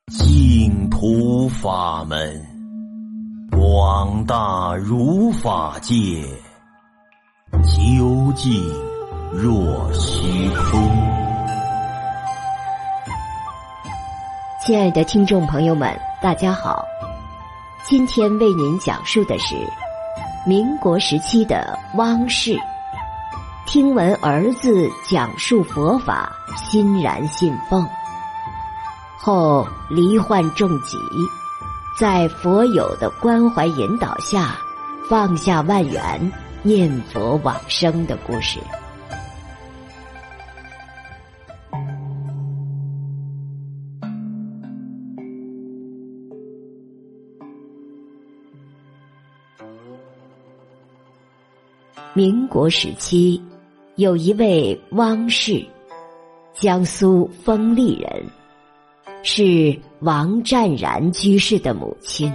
净土法门，广大如法界，究竟若虚空。 亲爱的听众朋友们，大家好，今天为您讲述的是民国时期的汪氏，听闻儿子讲述佛法，欣然信奉，后罹患重疾，在佛友的关怀引导下，放下万缘，念佛往生的故事。民国时期，有一位汪氏，江苏丰利人，是王湛然居士的母亲。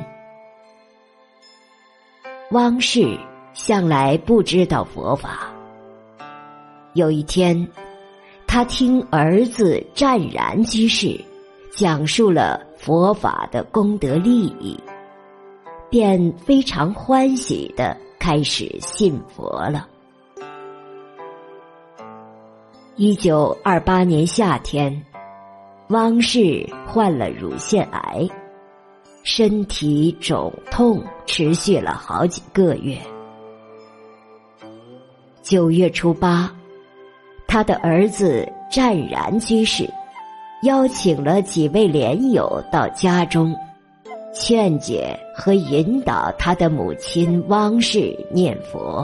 汪氏向来不知道佛法，有一天，他听儿子湛然居士讲述了佛法的功德利益，便非常欢喜地开始信佛了。1928年夏天，汪氏患了乳腺癌，身体肿痛持续了好几个月。9月初8，他的儿子湛然居士邀请了几位莲友到家中，劝解和引导他的母亲汪氏念佛。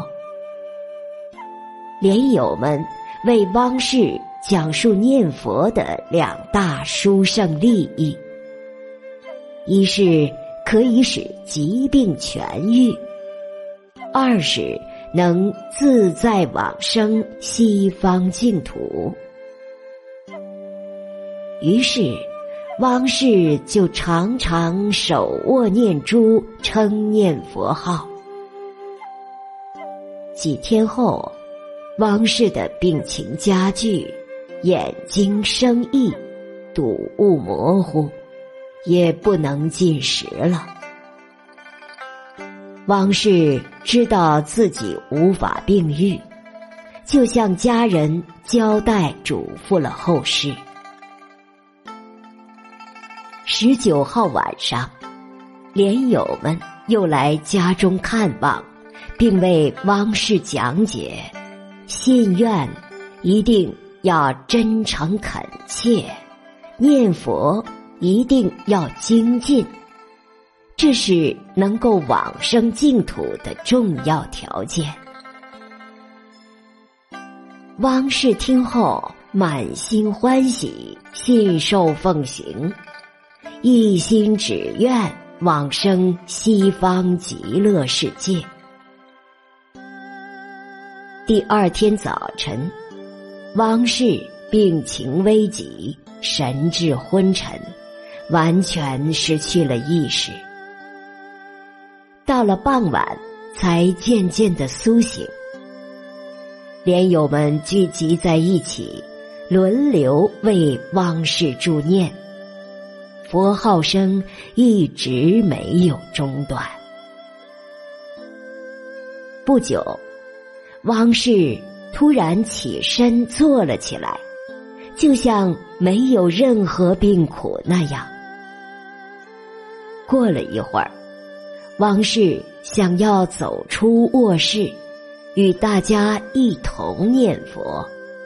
莲友们为汪氏讲述念佛的两大殊胜利益：一是可以使疾病痊愈，二是能自在往生西方净土。于是汪氏就常常手握念珠，称念佛号。几天后，汪氏的病情加剧，眼睛生翳，睹物模糊，也不能进食了。汪氏知道自己无法病愈，就向家人交代嘱咐了后事。19号晚上，莲友们又来家中看望，并为汪氏讲解，信愿一定要真诚恳切，念佛一定要精进，这是能够往生净土的重要条件。汪氏听后满心欢喜，信受奉行，一心只愿往生西方极乐世界。第二天早晨，汪氏病情危急，神志昏沉，完全失去了意识。到了傍晚，才渐渐地苏醒。莲友们聚集在一起，轮流为汪氏助念，佛号声一直没有中断。不久，汪氏突然起身坐了起来，就像没有任何病苦那样。过了一会儿，汪氏想要走出卧室，与大家一同念佛。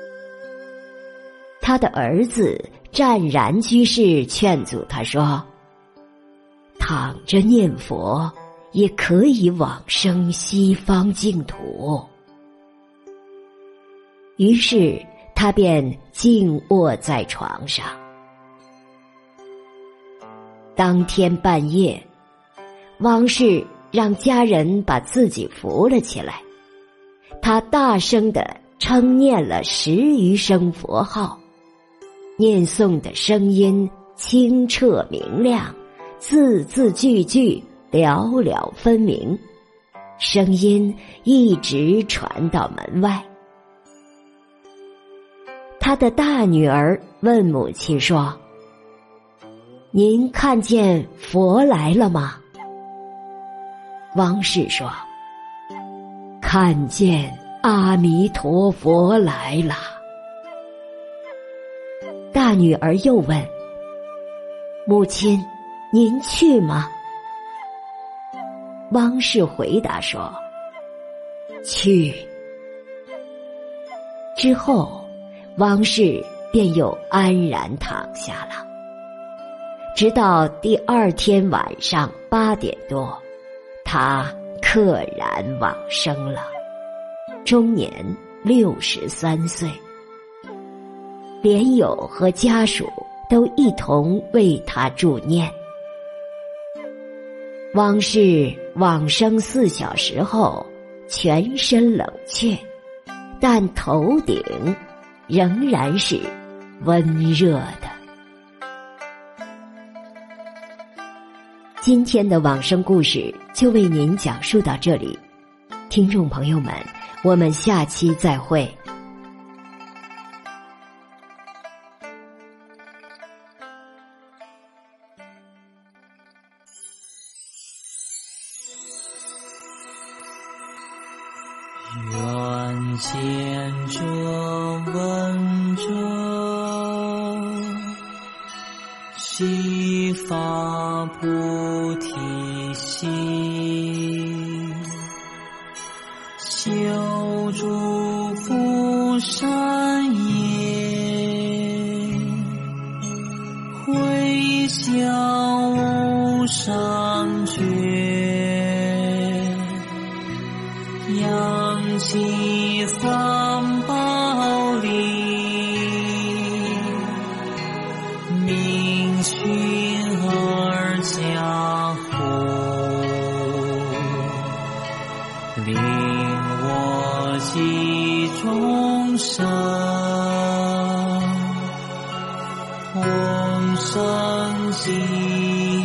他的儿子湛然居士劝阻他说，躺着念佛也可以往生西方净土。于是他便静卧在床上。当天半夜，汪氏让家人把自己扶了起来，他大声地称念了10余声佛号，念诵的声音清澈明亮，字字句句了了分明，声音一直传到门外。他的大女儿问母亲说， 您看见佛来了吗？王氏说，看见阿弥陀佛来了。大女儿又问，母亲，您去吗？汪氏回答说，去。之后，汪氏便又安然躺下了，直到第二天晚上8点多，他溘然往生了，终年63岁。莲友和家属都一同为他祝念。汪氏往生4小时后，全身冷却，但头顶仍然是温热的。今天的往生故事就为您讲述到这里，听众朋友们，我们下期再会。 愿见者闻者，悉发菩提心，修诸福善业，回向无上觉，扬起三宝力，明训而加护，令我及众生同生极